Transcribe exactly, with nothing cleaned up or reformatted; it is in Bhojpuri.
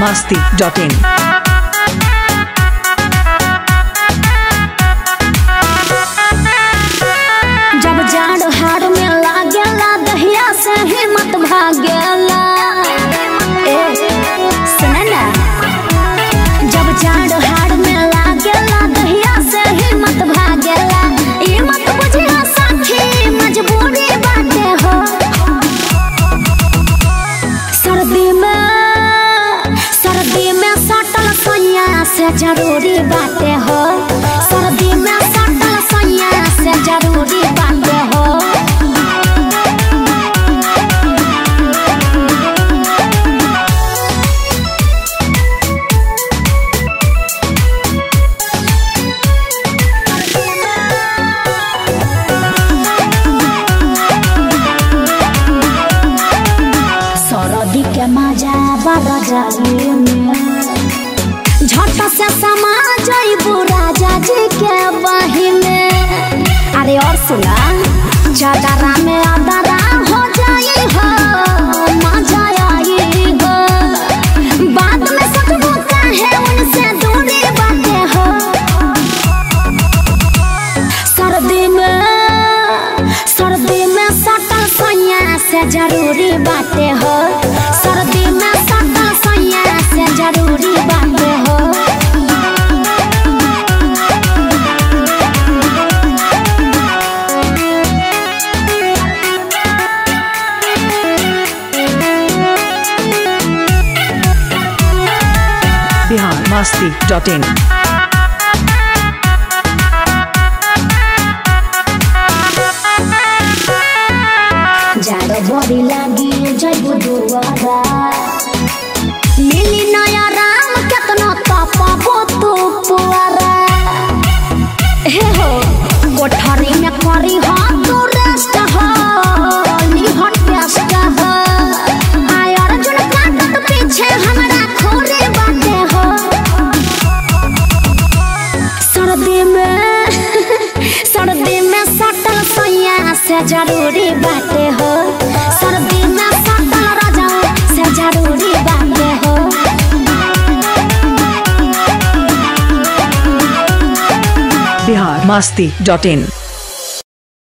masti dot in. जब जाड़ हाड़ में लागेला दहिया से हिम्मत भागेला। ए सुन ना, जब जाड़ हाड़ में लागेला दहिया से हिम्मत भागेला। ई मत बुझिया साथी मजबूरी बाटे हो। सर्दी में सर्दी में सटल सैया से जरूरी बाटे हो। सर्दी में सटल सैया से जरूरी बाटे हो। सरदी के मजा बड़ा जाए झट से समा जाइबू राजा जी के बही में। अरे और सुना, चादरा में अदरा हो जाई हो, मजा आई हो। बाद में सोचबू काहे उनसे दूरी बाटे हो। सर्दी में सर्दी में सटल सैया से जरूरी बाटे हो। सर्दी में सटल सैया से जरूरी बाटे हो। Bihar masti dot in. जाड़ो बड़ी लागी जइबू दुआरा, मिली नया राम केतना तपाबो तू पुआरा। हे हो कोठरी में करी हो तू रेस्ट हो, निहट टेस्ट हो। आय अर्जुन काटत पीछे हमरा खोरे बाटे हो। सर्दी में सर्दी में सटल सैया से जरूरी बाटे हो। सर्दी में सटल राजा से जरूरी बाटे हो। Bihar masti dot in.